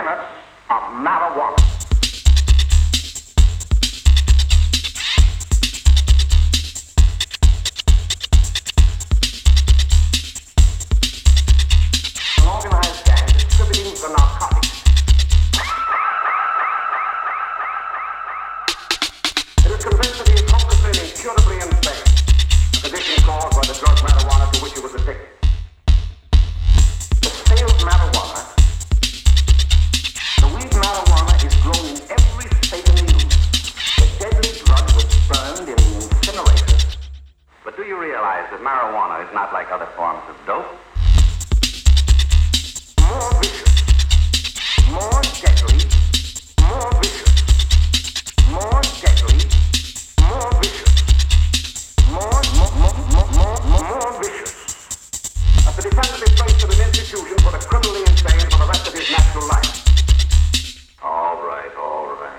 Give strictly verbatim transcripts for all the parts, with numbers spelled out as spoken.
planet of marijuana. An organized gang distributing the narcotics. It is convinced that he is hopelessly and incurably insane, a condition caused by the drug marijuana to which he was addicted. The sale of marijuana, the weed marijuana is grown in every state in the Union. The deadly drug was burned in the incinerator. But do you realize that marijuana is not like other forms of dope? More vicious, more deadly, more vicious, more deadly, more vicious, more, more, more, more, more, more, more vicious. As the defendant is placed in an institution for the criminally insane for the rest of his natural life. All right, all right.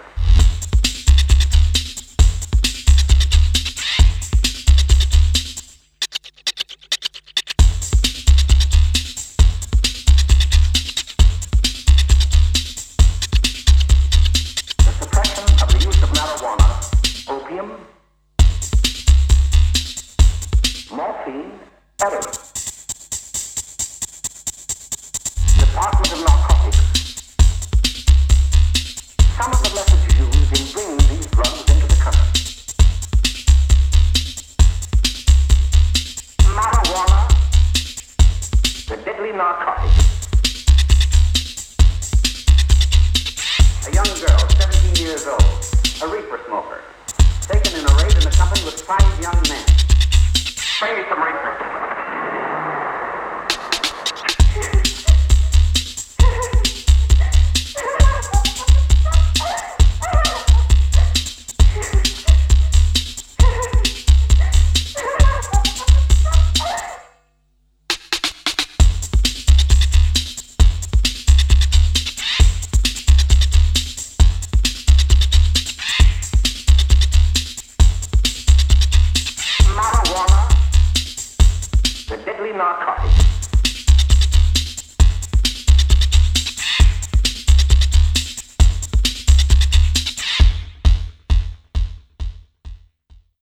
The suppression of the use of marijuana, opium, morphine, heroin. Department of Narcotics. Some of the methods used in bringing these drugs into the country. Marijuana, the deadly narcotic. A young girl, seventeen years old, a reefer smoker, taken in a raid in the company with five young men. Bring me some reefer. Marijuana, the deadly narcotic.